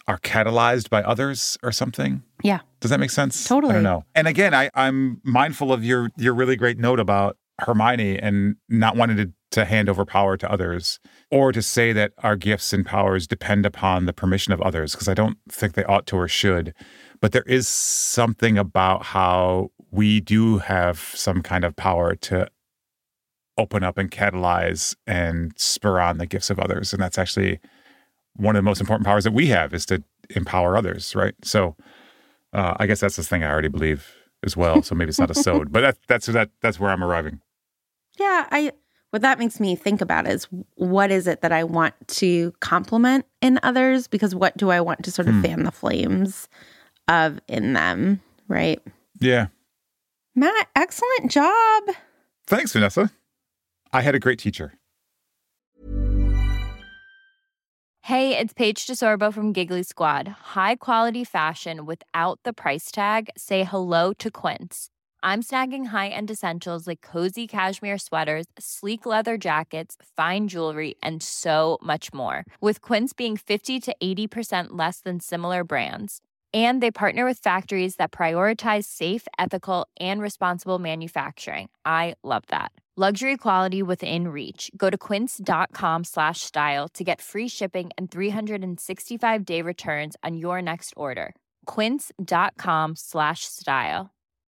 are catalyzed by others or something. Yeah. Does that make sense? Totally. I don't know. And again, I, I'm mindful of your your really great note about Hermione and not wanting to, to hand over power to others or to say that our gifts and powers depend upon the permission of others, because I don't think they ought to or should. But there is something about how we do have some kind of power to open up and catalyze and spur on the gifts of others. And that's actually one of the most important powers that we have, is to empower others, right? So uh, I guess that's the thing I already believe as well. So maybe it's not a sode, but that, that's that that's where I'm arriving. Yeah, I what that makes me think about is, what is it that I want to compliment in others? Because what do I want to sort of hmm. fan the flames of in them, right? Yeah. Matt, excellent job. Thanks, Vanessa. I had a great teacher. Hey, it's Paige DeSorbo from Giggly Squad. High quality fashion without the price tag. Say hello to Quince. I'm snagging high-end essentials like cozy cashmere sweaters, sleek leather jackets, fine jewelry, and so much more. With Quince being fifty to eighty percent less than similar brands. And they partner with factories that prioritize safe, ethical, and responsible manufacturing. I love that. Luxury quality within reach. Go to quince.com slash style to get free shipping and three sixty-five day returns on your next order. Quince.com slash style.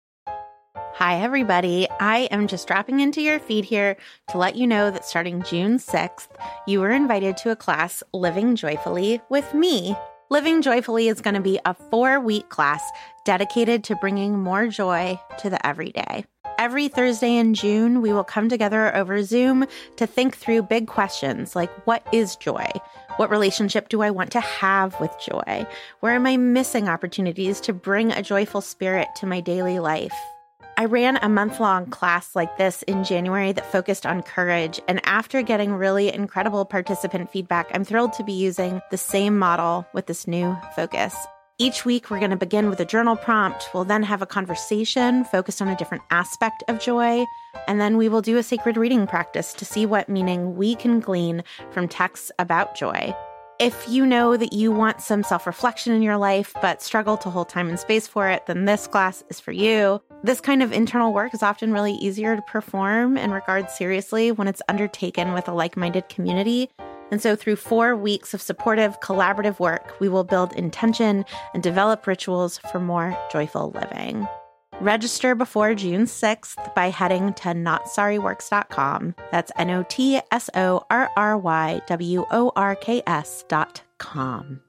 Hi, everybody. I am just dropping into your feed here to let you know that starting June sixth, you were invited to a class, Living Joyfully, with me. Living Joyfully is going to be a four-week class dedicated to bringing more joy to the everyday. Every Thursday in June, we will come together over Zoom to think through big questions like, what is joy? What relationship do I want to have with joy? Where am I missing opportunities to bring a joyful spirit to my daily life? I ran a month-long class like this in January that focused on courage, and after getting really incredible participant feedback, I'm thrilled to be using the same model with this new focus. Each week, we're going to begin with a journal prompt. We'll then have a conversation focused on a different aspect of joy, and then we will do a sacred reading practice to see what meaning we can glean from texts about joy. If you know that you want some self-reflection in your life but struggle to hold time and space for it, then this class is for you. This kind of internal work is often really easier to perform and regard seriously when it's undertaken with a like-minded community. And so through four weeks of supportive, collaborative work, we will build intention and develop rituals for more joyful living. Register before June sixth by heading to not sorry works dot com. That's N O T S O R R Y W O R K S dot com.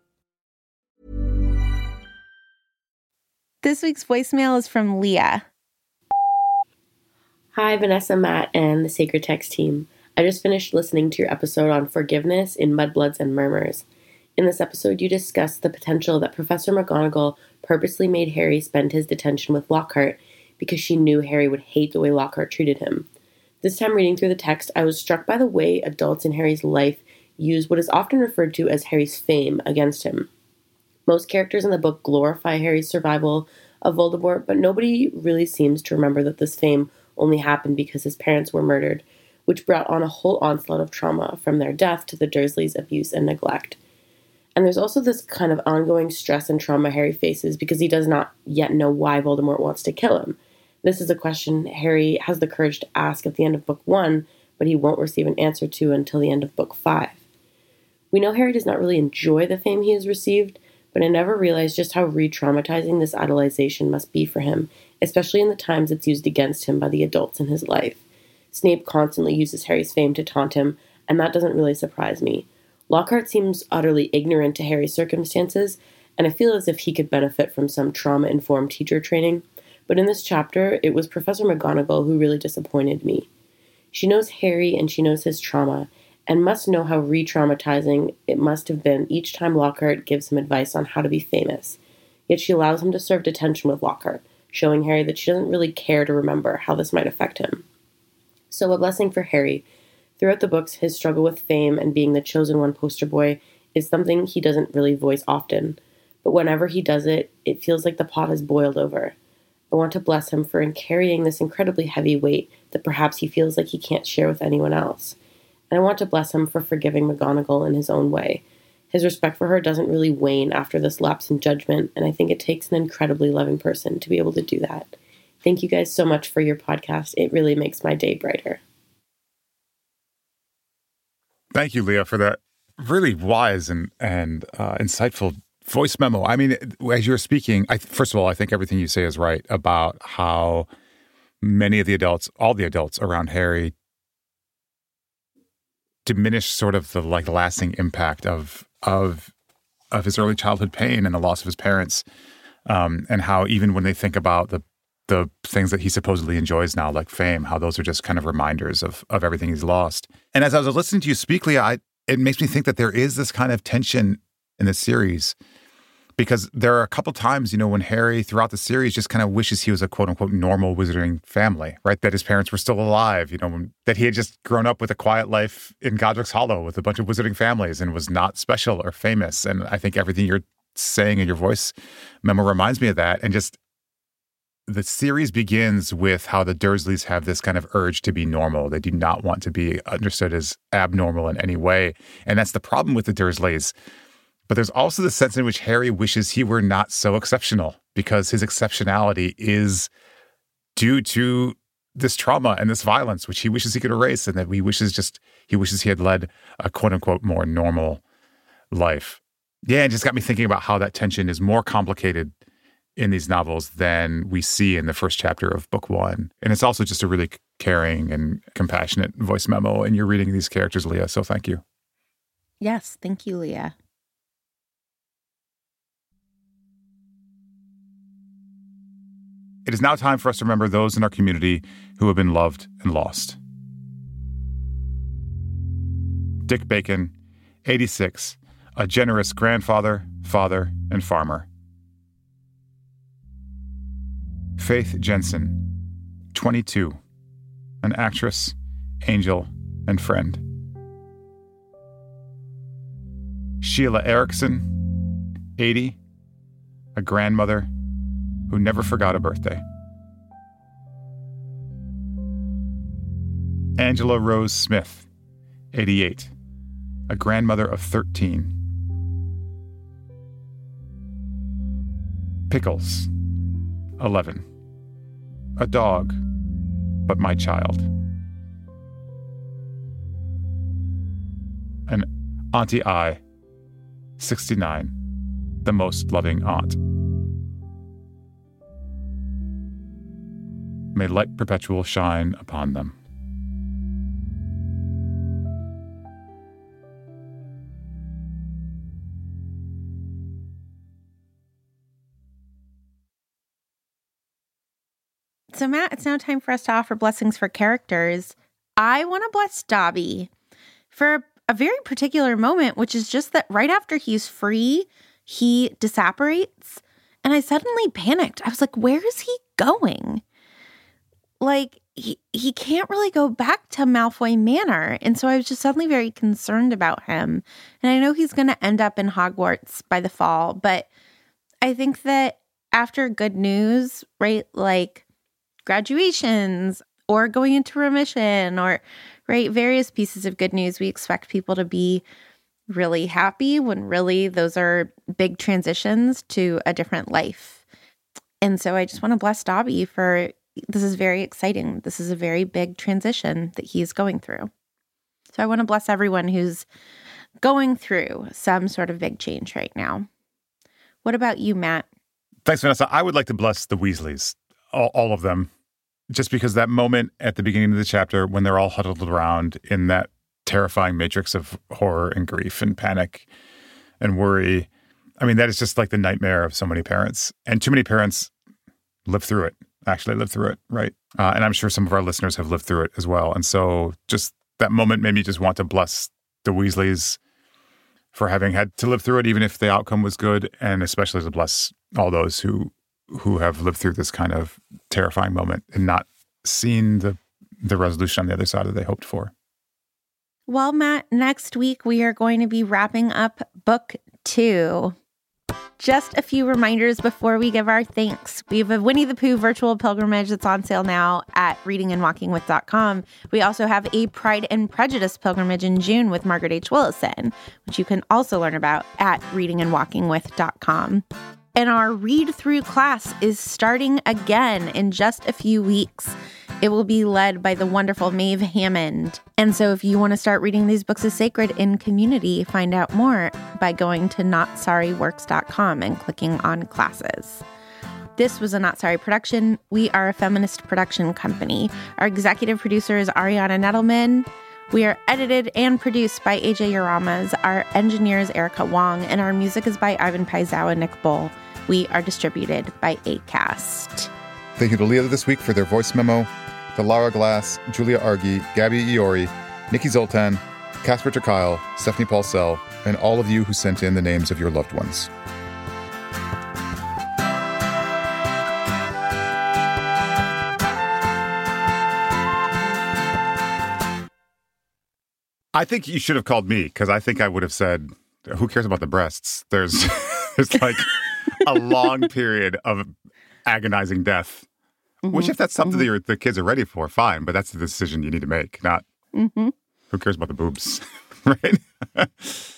This week's voicemail is from Leah. Hi, Vanessa, Matt, and the Sacred Text team. I just finished listening to your episode on forgiveness in Mudbloods and Murmurs. In this episode, you discussed the potential that Professor McGonagall purposely made Harry spend his detention with Lockhart because she knew Harry would hate the way Lockhart treated him. This time reading through the text, I was struck by the way adults in Harry's life use what is often referred to as Harry's fame against him. Most characters in the book glorify Harry's survival of Voldemort, but nobody really seems to remember that this fame only happened because his parents were murdered, which brought on a whole onslaught of trauma from their death to the Dursleys' abuse and neglect. And there's also this kind of ongoing stress and trauma Harry faces because he does not yet know why Voldemort wants to kill him. This is a question Harry has the courage to ask at the end of book one, but he won't receive an answer to until the end of book five. We know Harry does not really enjoy the fame he has received, but I never realized just how re-traumatizing this idolization must be for him, especially in the times it's used against him by the adults in his life. Snape constantly uses Harry's fame to taunt him, and that doesn't really surprise me. Lockhart seems utterly ignorant to Harry's circumstances, and I feel as if he could benefit from some trauma-informed teacher training. But in this chapter, it was Professor McGonagall who really disappointed me. She knows Harry and she knows his trauma, and must know how re-traumatizing it must have been each time Lockhart gives him advice on how to be famous. Yet she allows him to serve detention with Lockhart, showing Harry that she doesn't really care to remember how this might affect him. So a blessing for Harry. Throughout the books, his struggle with fame and being the chosen one poster boy is something he doesn't really voice often. But whenever he does it, it feels like the pot has boiled over. I want to bless him for carrying this incredibly heavy weight that perhaps he feels like he can't share with anyone else. And I want to bless him for forgiving McGonagall in his own way. His respect for her doesn't really wane after this lapse in judgment, and I think it takes an incredibly loving person to be able to do that. Thank you guys so much for your podcast. It really makes my day brighter. Thank you, Leah, for that really wise and and uh, insightful voice memo. I mean, as you're speaking, I, first of all, I think everything you say is right about how many of the adults, all the adults around Harry, diminish sort of the like lasting impact of of of his early childhood pain and the loss of his parents, um, and how even when they think about the the things that he supposedly enjoys now, like fame, how those are just kind of reminders of of everything he's lost. And as I was listening to you speak, Leah, I, it makes me think that there is this kind of tension in the series, because there are a couple times, you know, when Harry throughout the series just kind of wishes he was a quote unquote normal wizarding family, right? That his parents were still alive, you know, when, that he had just grown up with a quiet life in Godric's Hollow with a bunch of wizarding families and was not special or famous. And I think everything you're saying in your voice memo reminds me of that. And just the series begins with how the Dursleys have this kind of urge to be normal. They do not want to be understood as abnormal in any way. And that's the problem with the Dursleys. But there's also the sense in which Harry wishes he were not so exceptional, because his exceptionality is due to this trauma and this violence, which he wishes he could erase, and that he wishes just he wishes he had led a quote unquote more normal life. Yeah, it just got me thinking about how that tension is more complicated in these novels than we see in the first chapter of book one. And it's also just a really caring and compassionate voice memo, and you're reading these characters, Leah, so thank you. Yes, thank you, Leah. It is now time for us to remember those in our community who have been loved and lost. Dick Bacon, eighty-six, a generous grandfather, father, and farmer. Faith Jensen, twenty-two, an actress, angel, and friend. Sheila Erickson, eighty, a grandmother who never forgot a birthday. Angela Rose Smith, eighty-eight, a grandmother of thirteen. Pickles, eleven, a dog, but my child. And Auntie I, sixty-nine, the most loving aunt. May light perpetual shine upon them. So, Matt, it's now time for us to offer blessings for characters. I want to bless Dobby for a very particular moment, which is just that right after he's free, he disapparates. And I suddenly panicked. I was like, where is he going? Like, he, he can't really go back to Malfoy Manor. And so I was just suddenly very concerned about him. And I know he's going to end up in Hogwarts by the fall. But I think that after good news, right, like graduations or going into remission or, right, various pieces of good news, we expect people to be really happy when really those are big transitions to a different life. And so I just want to bless Dobby for, this is very exciting. This is a very big transition that he's going through. So I want to bless everyone who's going through some sort of big change right now. What about you, Matt? Thanks, Vanessa. I would like to bless the Weasleys, all, all of them, just because that moment at the beginning of the chapter when they're all huddled around in that terrifying matrix of horror and grief and panic and worry. I mean, that is just like the nightmare of so many parents. And too many parents live through it, actually live through it, right? Uh, and I'm sure some of our listeners have lived through it as well. And so just that moment made me just want to bless the Weasleys for having had to live through it, even if the outcome was good, and especially to bless all those who who have lived through this kind of terrifying moment and not seen the the resolution on the other side that they hoped for. Well, Matt, next week we are going to be wrapping up book two. Just a few reminders before we give our thanks. We have a Winnie the Pooh virtual pilgrimage that's on sale now at reading and walking with dot com. We also have a Pride and Prejudice pilgrimage in June with Margaret H. Willison, which you can also learn about at reading and walking with dot com. And our read-through class is starting again in just a few weeks. It will be led by the wonderful Maeve Hammond. And so if you want to start reading these books as sacred in community, find out more by going to not sorry works dot com and clicking on classes. This was a Not Sorry production. We are a feminist production company. Our executive producer is Ariana Nettleman. We are edited and produced by A J Yaramas. Our engineer is Erica Wong, and our music is by Ivan Paisawa and Nick Bull. We are distributed by Acast. Thank you to Leah this week for their voice memo, to Lara Glass, Julia Argy, Gabby Iori, Nikki Zoltan, Casper Kyle, Stephanie Paulsell, and all of you who sent in the names of your loved ones. I think you should have called me, because I think I would have said, who cares about the breasts? There's, there's like a long period of agonizing death. Mm-hmm. Which, if that's something mm-hmm. that the kids are ready for, fine. But that's the decision you need to make, not mm-hmm. who cares about the boobs, right?